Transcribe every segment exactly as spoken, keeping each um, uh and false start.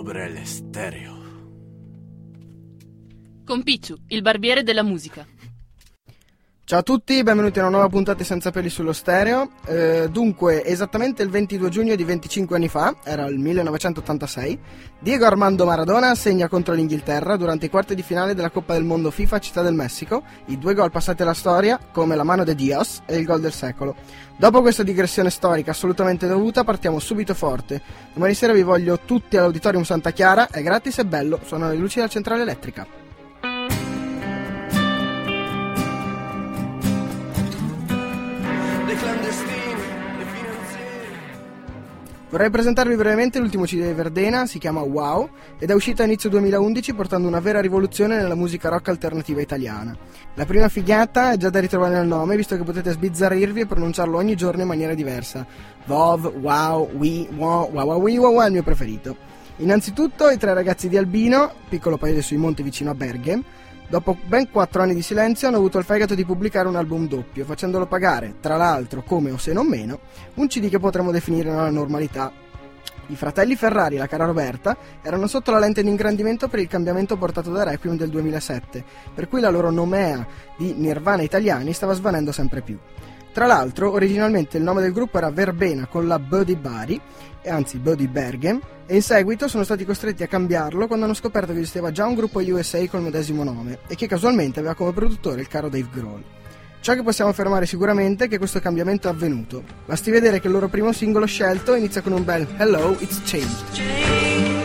sobre el stereo. Con Picciu, il barbiere della musica. Ciao a tutti, benvenuti a una nuova puntata di Senza Peli sullo Stereo. Eh, dunque, esattamente il ventidue giugno di venticinque anni fa, era il millenovecentottantasei, Diego Armando Maradona segna contro l'Inghilterra durante i quarti di finale della Coppa del Mondo FIFA a Città del Messico i due gol passati alla storia come la mano de Dios e il gol del secolo. Dopo questa digressione storica assolutamente dovuta, partiamo subito forte. Domani sera vi voglio tutti all'Auditorium Santa Chiara, è gratis e bello, suonano le luci della centrale elettrica. Vorrei presentarvi brevemente l'ultimo C D di Verdena, si chiama Wow, ed è uscito a inizio duemilaundici portando una vera rivoluzione nella musica rock alternativa italiana. La prima figata è già da ritrovare nel nome, visto che potete sbizzarrirvi e pronunciarlo ogni giorno in maniera diversa. Vov, Wow, Wi, Wow, Wow, Wow, Wi, Wow, Wow è il mio preferito. Innanzitutto i tre ragazzi di Albino, piccolo paese sui monti vicino a Berghem, dopo ben quattro anni di silenzio hanno avuto il fegato di pubblicare un album doppio, facendolo pagare, tra l'altro, come o se non meno, un C D che potremmo definire una normalità. I fratelli Ferrari e la cara Roberta erano sotto la lente di ingrandimento per il cambiamento portato da Requiem del duemilasette, per cui la loro nomea di Nirvana italiani stava svanendo sempre più. Tra l'altro, originalmente il nome del gruppo era Verbena con la B di Bari, e anzi B di Berghem, e in seguito sono stati costretti a cambiarlo quando hanno scoperto che esisteva già un gruppo U S A col medesimo nome e che casualmente aveva come produttore il caro Dave Grohl. Ciò che possiamo affermare sicuramente è che questo cambiamento è avvenuto. Basti vedere che il loro primo singolo scelto inizia con un bel Hello, It's Changed.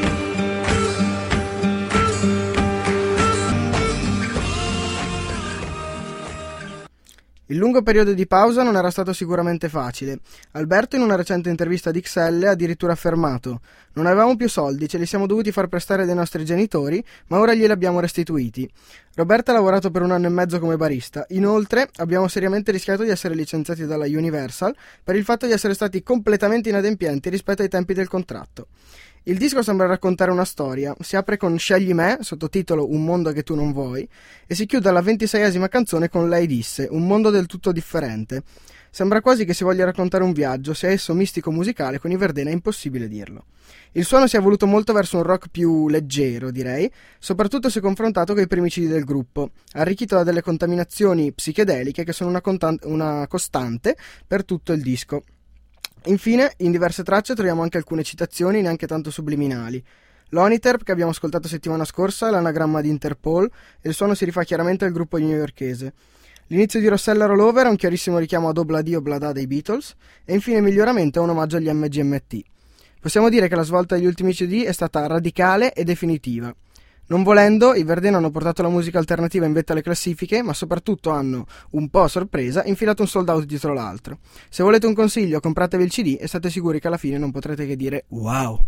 Il lungo periodo di pausa non era stato sicuramente facile. Alberto in una recente intervista di X L ha addirittura affermato: non avevamo più soldi, ce li siamo dovuti far prestare dai nostri genitori, ma ora glieli abbiamo restituiti. Roberta ha lavorato per un anno e mezzo come barista. Inoltre abbiamo seriamente rischiato di essere licenziati dalla Universal per il fatto di essere stati completamente inadempienti rispetto ai tempi del contratto. Il disco sembra raccontare una storia, si apre con Scegli me, sottotitolo Un mondo che tu non vuoi, e si chiude alla ventiseiesima canzone con Lei disse, un mondo del tutto differente. Sembra quasi che si voglia raccontare un viaggio, sia esso mistico o musicale, con i Verdena è impossibile dirlo. Il suono si è evoluto molto verso un rock più leggero, direi, soprattutto se confrontato con i primi C D del gruppo, arricchito da delle contaminazioni psichedeliche che sono una, contan- una costante per tutto il disco. Infine, in diverse tracce troviamo anche alcune citazioni neanche tanto subliminali. L'Oniterp, che abbiamo ascoltato settimana scorsa, è l'anagramma di Interpol e il suono si rifà chiaramente al gruppo newyorkese. L'inizio di Rossella Rollover è un chiarissimo richiamo ad Obladi Oblada dei Beatles e infine Miglioramento è un omaggio agli M G M T. Possiamo dire che la svolta degli ultimi C D è stata radicale e definitiva. Non volendo, i Verdena hanno portato la musica alternativa in vetta alle classifiche, ma soprattutto hanno, un po' a sorpresa, infilato un sold out dietro l'altro. Se volete un consiglio, compratevi il C D e state sicuri che alla fine non potrete che dire wow!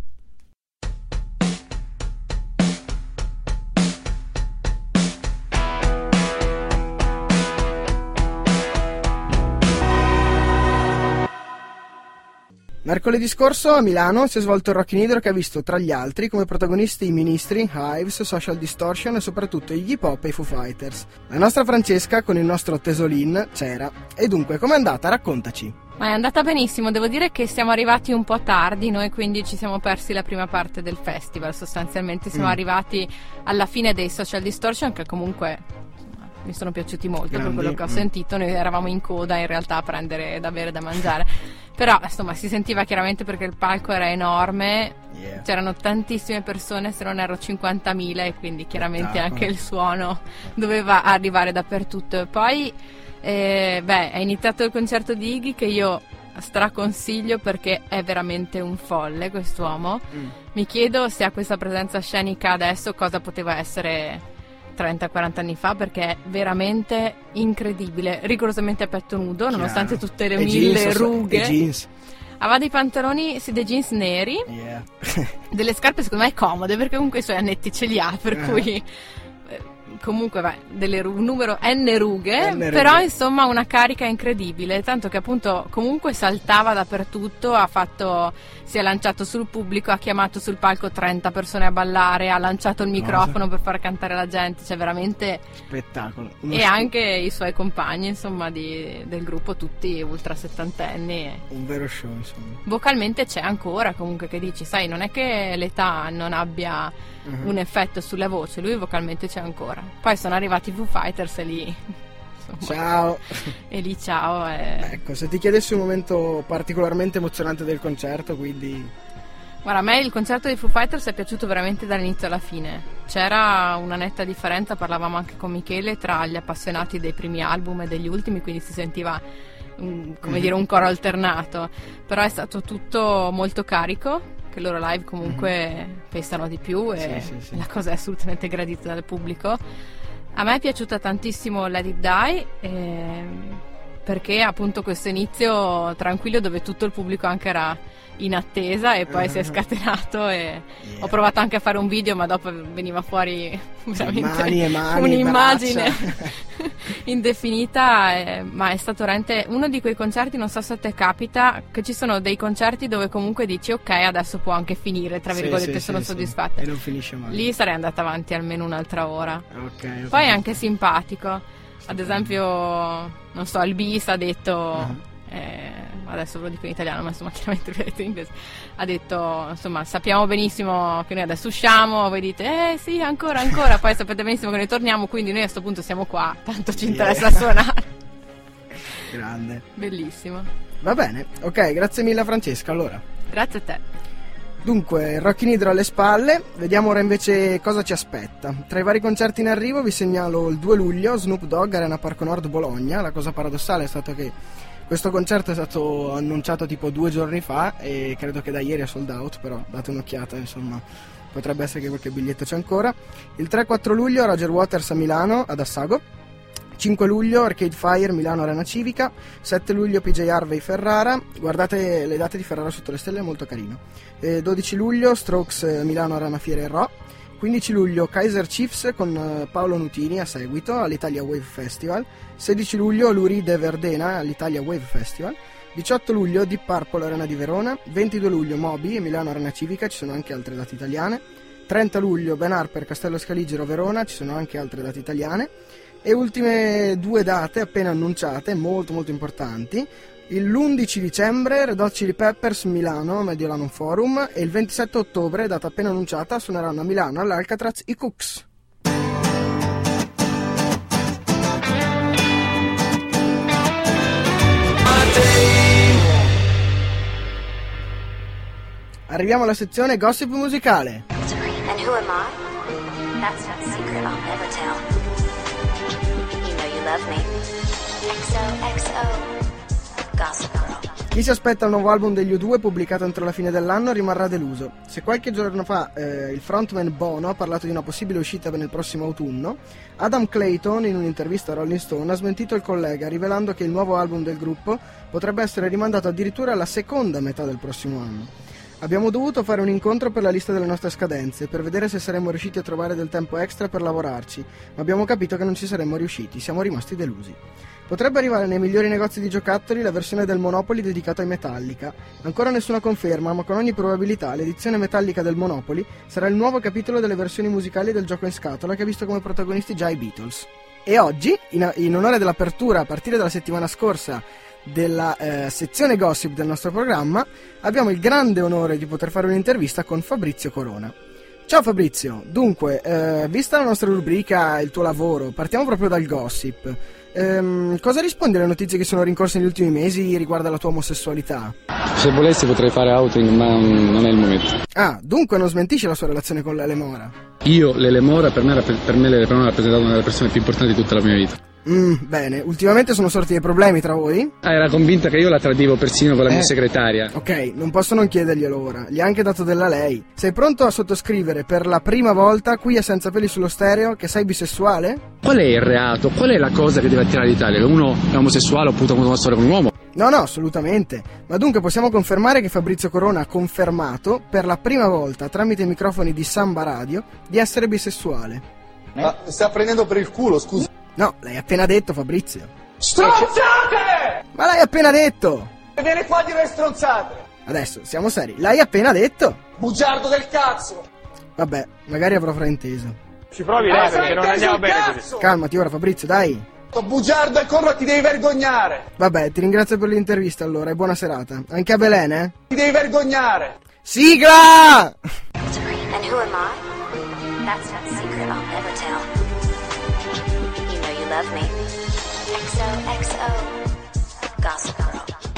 Mercoledì scorso a Milano si è svolto il Rock in Hydro che ha visto tra gli altri come protagonisti i Ministri, Hives, Social Distortion e soprattutto gli Hip Hop e i Foo Fighters. La nostra Francesca con il nostro Tesolin c'era. E dunque, com'è andata? Raccontaci. Ma è andata benissimo, devo dire che siamo arrivati un po' tardi, noi quindi ci siamo persi la prima parte del festival, sostanzialmente siamo mm. arrivati alla fine dei Social Distortion che comunque mi sono piaciuti molto. Grandi. Per quello che ho mm. sentito, noi eravamo in coda in realtà a prendere da bere e da mangiare. Però insomma si sentiva chiaramente perché il palco era enorme, yeah. C'erano tantissime persone, se non ero cinquantamila e quindi chiaramente ah, anche il suono doveva arrivare dappertutto. E poi eh, beh, è iniziato il concerto di Iggy che io straconsiglio perché è veramente un folle quest'uomo. Mm. Mi chiedo se a questa presenza scenica adesso cosa poteva essere trenta quaranta anni fa, perché è veramente incredibile, rigorosamente a petto nudo, chiaro, nonostante tutte le e mille jeans, rughe. E jeans. Aveva dei pantaloni, sì, dei jeans neri, yeah. Delle scarpe secondo me comode, perché comunque i suoi annetti ce li ha, per uh-huh. cui comunque beh, delle ru- un numero n rughe, N rughe. però insomma una carica incredibile, tanto che appunto comunque saltava dappertutto, ha fatto, si è lanciato sul pubblico, ha chiamato sul palco trenta persone a ballare, ha lanciato il microfono per far cantare la gente, cioè veramente Spettacolo. Uno e spe- anche i suoi compagni insomma di, del gruppo, tutti ultra settantenni. Un vero show, insomma. Vocalmente c'è ancora, comunque, che dici, sai, non è che l'età non abbia Mhm. un effetto sulla voce, lui vocalmente c'è ancora. Poi sono arrivati i Foo Fighters e lì insomma, Ciao. e lì ciao e... Ecco, se ti chiedessi un momento particolarmente emozionante del concerto, quindi... Guarda, a me il concerto dei Foo Fighters è piaciuto veramente dall'inizio alla fine. C'era una netta differenza, parlavamo anche con Michele, tra gli appassionati dei primi album e degli ultimi, quindi si sentiva um, come Mhm. dire un coro alternato, però è stato tutto molto carico, che loro live comunque pestano di più e Sì, sì, sì. la cosa è assolutamente gradita dal pubblico. A me è piaciuta tantissimo Let It Die, ehm, perché appunto questo inizio tranquillo dove tutto il pubblico anche era in attesa e poi si è scatenato e Yeah. ho provato anche a fare un video, ma dopo veniva fuori veramente Mani e mani, un'immagine braccia. indefinita, eh, ma è stato veramente uno di quei concerti, non so se a te capita, che ci sono dei concerti dove comunque dici ok, adesso può anche finire, tra Sì, virgolette, sì, sono sì, sì. soddisfatta. E non finisce mai. Lì sarei andata avanti almeno un'altra ora. Ok, ok. Poi è anche simpatico. Ad esempio, non so, il Bis ha detto, Ah. eh, adesso ve lo dico in italiano, ma insomma chiaramente lo detto in inglese, ha detto, insomma, sappiamo benissimo che noi adesso usciamo, voi dite, eh sì, ancora, ancora, poi sapete benissimo che noi torniamo, quindi noi a questo punto siamo qua, tanto ci interessa Yeah. suonare. Grande. Bellissimo. Va bene, ok, grazie mille a Francesca, allora. Grazie a te. Dunque, Rock in Hydro alle spalle, vediamo ora invece cosa ci aspetta. Tra i vari concerti in arrivo vi segnalo il due luglio, Snoop Dogg, Arena Parco Nord Bologna. La cosa paradossale è stato che questo concerto è stato annunciato tipo due giorni fa e credo che da ieri è sold out, però date un'occhiata, insomma, potrebbe essere che qualche biglietto c'è ancora. Il tre quattro luglio Roger Waters a Milano, ad Assago. cinque luglio Arcade Fire Milano Arena Civica, sette luglio P J Harvey Ferrara, guardate le date di Ferrara sotto le stelle, è molto carino. Eh, dodici luglio Strokes eh, Milano Arena Fiere Ro, quindici luglio Kaiser Chiefs con eh, Paolo Nutini a seguito all'Italia Wave Festival, sedici luglio Lou Reed e Verdena all'Italia Wave Festival, diciotto luglio Deep Purple Arena di Verona, ventidue luglio Moby Milano Arena Civica, ci sono anche altre date italiane, trenta luglio Ben Harper Castello Scaligero Verona, ci sono anche altre date italiane. E ultime due date appena annunciate, molto molto importanti. L'undici dicembre Red Hot Chili Peppers Milano Mediolanum Forum e il ventisette ottobre, data appena annunciata, suoneranno a Milano all'Alcatraz i Cooks. Arriviamo alla sezione gossip musicale. And who am I? That's not a secret I'll never tell. You know you love me. X O X O Gossip Girl. Chi si aspetta il nuovo album degli U due pubblicato entro la fine dell'anno rimarrà deluso. Se qualche giorno fa eh, il frontman Bono ha parlato di una possibile uscita per il prossimo autunno, Adam Clayton in un'intervista a Rolling Stone ha smentito il collega rivelando che il nuovo album del gruppo potrebbe essere rimandato addirittura alla seconda metà del prossimo anno. Abbiamo dovuto fare un incontro per la lista delle nostre scadenze, per vedere se saremmo riusciti a trovare del tempo extra per lavorarci, ma abbiamo capito che non ci saremmo riusciti, siamo rimasti delusi. Potrebbe arrivare nei migliori negozi di giocattoli la versione del Monopoly dedicata ai Metallica. Ancora nessuna conferma, ma con ogni probabilità l'edizione Metallica del Monopoly sarà il nuovo capitolo delle versioni musicali del gioco in scatola che ha visto come protagonisti già i Beatles. E oggi, in, in onore dell'apertura a partire dalla settimana scorsa della eh, sezione gossip del nostro programma, abbiamo il grande onore di poter fare un'intervista con Fabrizio Corona. Ciao Fabrizio, dunque, eh, vista la nostra rubrica, il tuo lavoro, partiamo proprio dal gossip. Ehm, cosa rispondi alle notizie che sono rincorse negli ultimi mesi riguardo alla tua omosessualità? Se volessi potrei fare outing, ma non è il momento. Ah, dunque non smentisci la sua relazione con Lele Mora? Io, Lele Mora, per me, per me Lele Mora ha rappresentato una delle persone più importanti di tutta la mia vita. Mm, bene, ultimamente sono sorti dei problemi tra voi? Ah, era convinta che io la tradivo persino con la Eh. mia segretaria. Ok, non posso non chiederglielo ora, gli ha anche dato della lei. Sei pronto a sottoscrivere per la prima volta, qui a Senza Peli sullo Stereo, che sei bisessuale? Qual è il reato? Qual è la cosa che deve attirare l'Italia? Che uno è omosessuale oppure ha avuto una storia con un uomo? No, no, assolutamente. Ma dunque possiamo confermare che Fabrizio Corona ha confermato, per la prima volta tramite i microfoni di Samba Radio, di essere bisessuale. Ma mi sta prendendo per il culo, scusa. No, l'hai appena detto, Fabrizio. Stronzate! Ma l'hai appena detto! Vieni qua a dire stronzate! Adesso, siamo seri, l'hai appena detto! Bugiardo del cazzo! Vabbè, magari avrò frainteso. Ci provi lei perché non andiamo bene così. Calmati ora, Fabrizio, dai! Bugiardo e corro, ti devi vergognare! Vabbè, ti ringrazio per l'intervista allora e buona serata. Anche a Belen, eh? Ti devi vergognare! Sigla! And who am I? That's that secret I'll never tell. You know you love me. X O X O. Gossip Girl.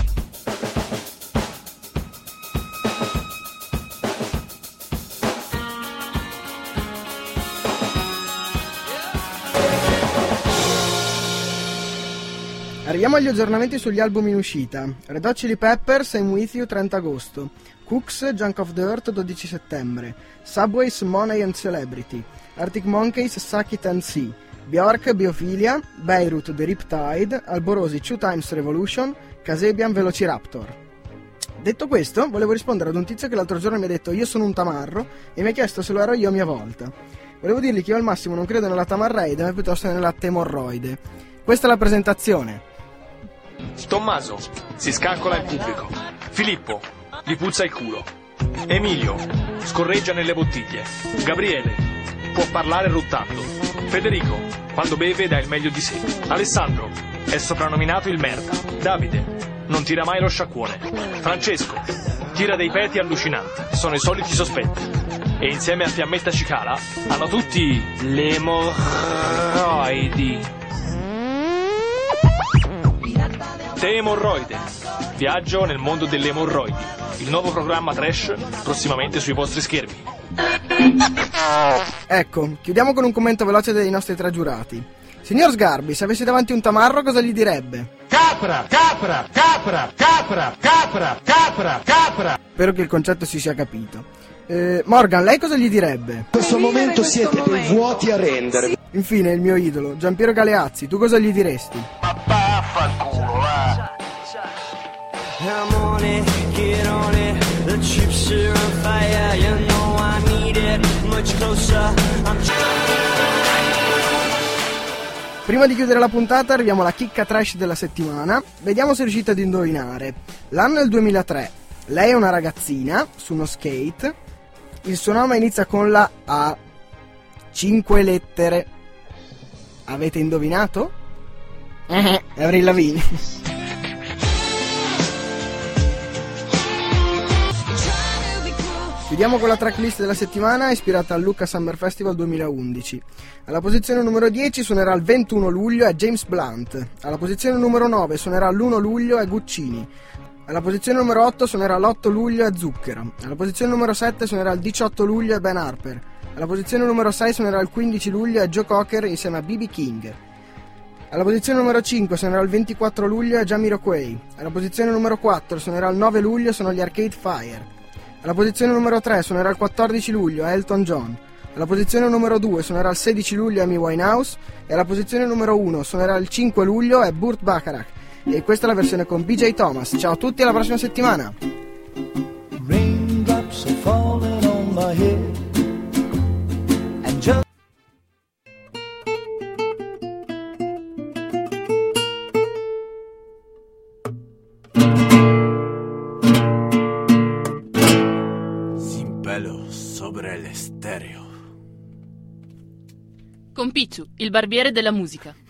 Arriviamo agli aggiornamenti sugli album in uscita. Red Hot Chili Peppers, I'm With You, trenta agosto. Cooks, Junk of the Earth, dodici settembre. Subways, Money and Celebrity. Arctic Monkeys, Suck It and See. Bjork, Biophilia. Beirut, The Riptide. Alborosi, Two Times Revolution. Kasabian, Velociraptor. Detto questo, volevo rispondere ad un tizio che l'altro giorno mi ha detto io sono un tamarro e mi ha chiesto se lo ero io a mia volta. Volevo dirgli che io al massimo non credo nella tamarreide, ma piuttosto nella temorroide. Questa è la presentazione. Tommaso si scalcola il pubblico. Filippo gli puzza il culo. Emilio scorreggia nelle bottiglie. Gabriele può parlare ruttando. Federico quando beve dà il meglio di sé. Alessandro è soprannominato il merda. Davide non tira mai lo sciacquone. Francesco tira dei peti allucinanti. Sono i soliti sospetti. E insieme a Fiammetta Cicala hanno tutti le emorroidi. Te emorroide. Viaggio nel mondo delle emorroidi. Il nuovo programma trash prossimamente sui vostri schermi. Ecco, chiudiamo con un commento veloce dei nostri tre giurati. Signor Sgarbi, se avessi davanti un tamarro cosa gli direbbe? Capra, capra, capra, capra, capra, capra, capra. Spero che il concetto si sia capito. Eh, Morgan, lei cosa gli direbbe? In questo momento siete dei vuoti a rendere. Infine, il mio idolo, Giampiero Galeazzi, tu cosa gli diresti? Vaffanculo, va. I'm on it, get on it. The chips are on fire, you know I need it. Much closer, I'm Prima di chiudere la puntata arriviamo alla chicca trash della settimana. Vediamo se riuscite ad indovinare. L'anno è il duemilatré. Lei è una ragazzina su uno skate. Il suo nome inizia con la A. Cinque lettere. Avete indovinato? Eh, Avril Lavigne. Chiudiamo con la tracklist della settimana ispirata al Lucca Summer Festival duemilaundici. Alla posizione numero dieci suonerà il ventuno luglio è James Blunt. Alla posizione numero nove suonerà l'primo luglio è Guccini. Alla posizione numero otto suonerà l'otto luglio è Zucchero. Alla posizione numero sette suonerà il diciotto luglio è Ben Harper. Alla posizione numero sei suonerà il quindici luglio è Joe Cocker insieme a B B King. Alla posizione numero cinque suonerà il ventiquattro luglio è Jamiroquai. Alla posizione numero quattro suonerà il nove luglio sono gli Arcade Fire. Alla posizione numero tre suonerà il quattordici luglio è Elton John. Alla posizione numero due suonerà il sedici luglio Amy Winehouse. E alla posizione numero uno suonerà il cinque luglio è Burt Bacharach. E questa è la versione con B J Thomas. Ciao a tutti, alla prossima settimana. Raindrops are falling on my head and just Con Picciu, il barbiere della musica.